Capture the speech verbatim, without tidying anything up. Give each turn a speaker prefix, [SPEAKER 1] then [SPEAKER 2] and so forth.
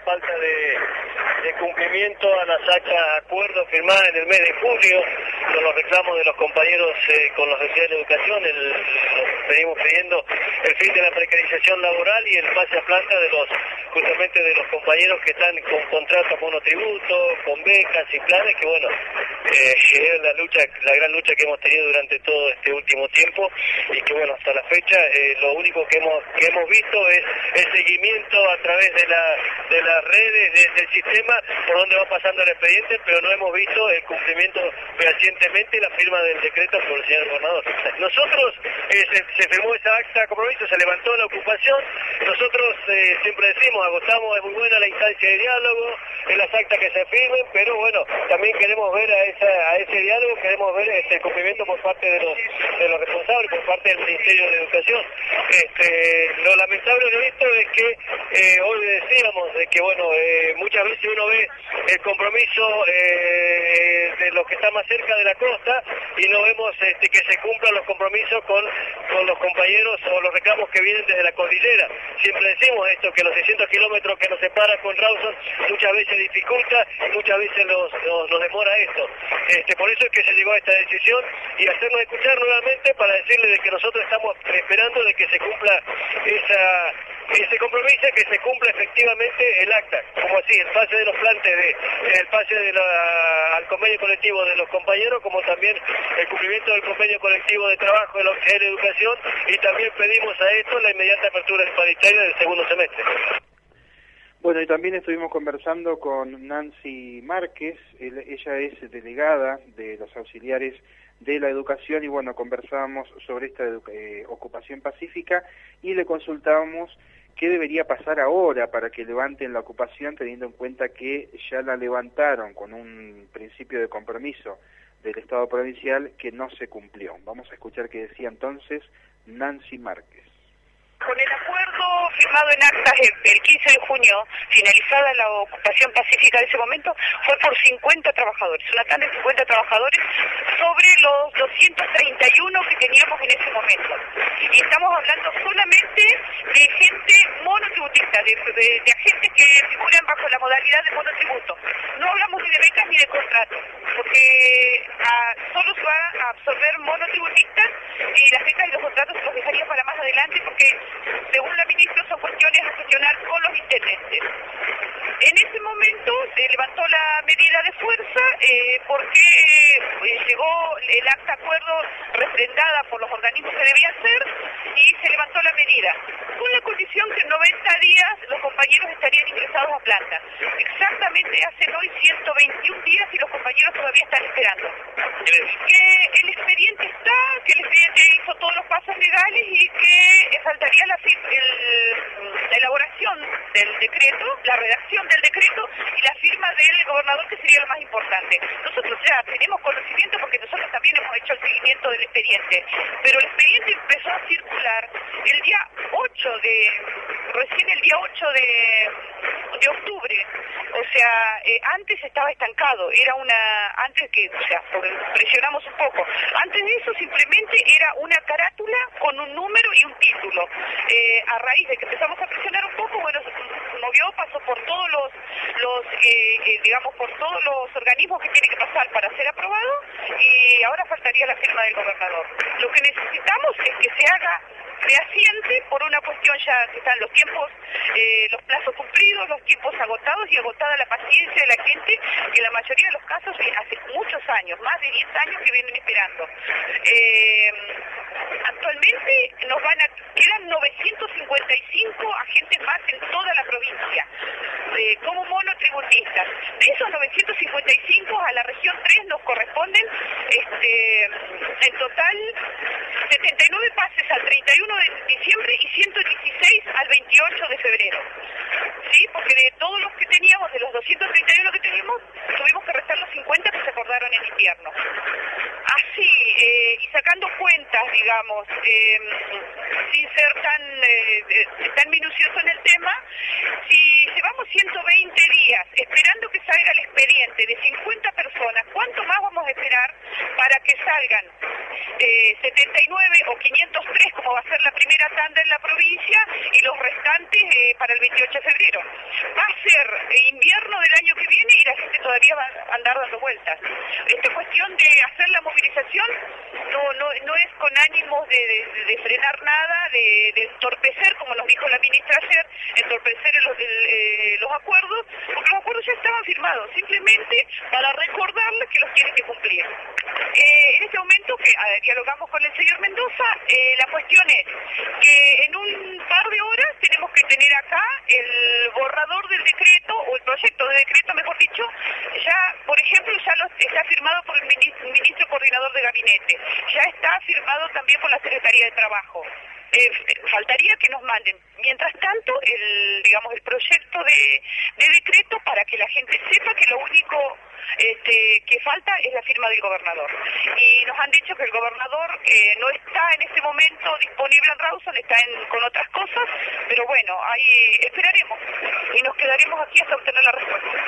[SPEAKER 1] falta de, de cumplimiento a las actas de acuerdo firmadas en el mes de julio, con los reclamos de los compañeros eh, con los oficiales de educación, el, los venimos pidiendo el fin de la precarización laboral y el pase a planta de los, justamente de los compañeros que están con contratos monotributo, con becas y planes, que bueno, eh, es la lucha, la gran lucha que hemos tenido durante todo este último tiempo y que bueno, hasta la fecha eh, lo único que hemos que hemos visto es el seguimiento a través de la de las redes de, del sistema por donde va pasando el expediente, pero no hemos visto el cumplimiento fehacientemente y la firma del decreto por el señor gobernador. Nosotros eh, se, se firmó esa acta de compromiso, se levantó la ocupación, nosotros eh, siempre decimos, agotamos, es muy buena la instancia de diálogo, en las actas que se firmen, pero bueno, también queremos ver a esa a ese diálogo, queremos ver este, el cumplimiento por parte de los de los responsables, por parte del Ministerio de Educación. Este, lo lamentable de esto es que eh, hoy decíamos de que bueno, eh, muchas veces uno ve el compromiso eh, de los que están más cerca de la costa y no vemos este, que se cumplan los compromisos con, con los compañeros o los reclamos que vienen desde la cordillera. Siempre decimos esto, que los seiscientos kilómetros que nos separa con Rawson muchas veces dificulta y muchas veces nos, nos, nos demora esto. Este, por eso es que se llegó a esta decisión y hacernos escuchar nuevamente para decirle de que nosotros estamos esperando de que se cumpla esa ese compromiso, que se cumpla efectivamente el acta, como así, el pase de los plantes, de, el pase de la, al convenio colectivo de los compañeros, como también el cumplimiento del convenio colectivo de trabajo de la Oficina de Educación, y también pedimos a esto la inmediata apertura del paritario del segundo semestre.
[SPEAKER 2] Bueno, y también estuvimos conversando con Nancy Márquez, él, ella es delegada de los auxiliares de la educación y bueno, conversábamos sobre esta eh, ocupación pacífica y le consultábamos qué debería pasar ahora para que levanten la ocupación, teniendo en cuenta que ya la levantaron con un principio de compromiso del Estado provincial que no se cumplió. Vamos a escuchar qué decía entonces Nancy Márquez.
[SPEAKER 3] Con el acuerdo firmado en actas el quince de junio, finalizada la ocupación pacífica de ese momento, fue por cincuenta trabajadores, una tanda de cincuenta trabajadores sobre los doscientos treinta y uno que teníamos en ese momento. Y estamos hablando solamente de gente monotributista, de, de, de agentes que figuran bajo la modalidad de monotributo. No hablamos ni de becas ni de contratos, porque a, solo se va a absorber monotributistas y las becas y los contratos se los dejaría para más adelante porque según la ministra son cuestiones a gestionar con los intendentes. En ese momento se levantó la medida de fuerza eh, porque eh, llegó el acta de acuerdo refrendada por los organismos que debía ser y se levantó la medida, con la condición que en noventa días los compañeros estarían ingresados a planta. Exactamente hacen hoy ciento veintiún días y los compañeros todavía están esperando. Que el expediente está, que el expediente hizo todos los pasos legales y que faltaría la, el, la elaboración del decreto, la redacción del decreto y la firma del gobernador, que sería lo más importante. Nosotros ya tenemos conocimiento porque nosotros también hemos hecho el seguimiento del expediente, pero el expediente empezó a circular el día ocho de, recién el día ocho de, de octubre, o sea, eh, antes estaba estancado, era una, antes que, o sea, presionamos un poco, antes de eso simplemente era una carátula con un número y un título. Eh, a raíz de que empezamos a presionar un poco, bueno, se movió, pasó por todos los, los eh, eh, digamos, por todos los organismos que tiene que pasar para ser aprobado y ahora faltaría la firma del gobernador. Lo que necesitamos es que se haga fehaciente por una cuestión ya que están los tiempos, eh, los plazos cumplidos, los tiempos agotados y agotada la paciencia de la gente, que en la mayoría de los casos hace muchos años, más de diez años que vienen esperando. Eh, actualmente nos van a, quedan novecientos cincuenta y cinco agentes más en toda la provincia, eh, como monotributistas. De esos novecientos cincuenta y cinco a la región tres nos corresponden este, en total setenta y nueve pases al treinta y uno de diciembre y ciento dieciséis al veintiocho de febrero. Sí, porque de todos los que teníamos, de los doscientos treinta y uno que teníamos, tuvimos que restar los cincuenta que se acordaron en invierno. Así, eh, y sacando cuentas, digamos, eh, sin ser tan, eh, tan minucioso en el tema, si llevamos ciento veinte días esperando que salga el expediente de cincuenta personas, ¿cuánto más vamos a esperar esperar para que salgan eh, setenta y nueve o quinientos tres, como va a ser la primera tanda en la provincia, y los restantes eh, para el veintiocho de febrero. Va a ser eh, invierno del año que viene y la gente todavía va a andar dando vueltas. Esta cuestión de hacer la movilización no no no es con ánimos de, de, de frenar nada, de, de entorpecer, como nos dijo la ministra ayer, entorpecer los, el, eh, los acuerdos, porque los acuerdos ya estaban firmados, simplemente para recordarles que los tienen que cumplir. Eh, en este momento, que eh, dialogamos con el señor Mendoza, eh, la cuestión es que en un par de horas tenemos que tener acá el borrador del decreto, o el proyecto de decreto, mejor dicho, ya, por ejemplo, ya lo, está firmado por el ministro, ministro coordinador de gabinete, ya está firmado también por la Secretaría de Trabajo. Eh, faltaría que nos manden, mientras tanto, el digamos el proyecto de, de decreto para que la gente sepa que lo único este, que falta es la firma del gobernador. Y nos han dicho que el gobernador eh, no está en este momento disponible en Rawson, está en, con otras cosas, pero bueno, ahí esperaremos y nos quedaremos aquí hasta obtener la respuesta.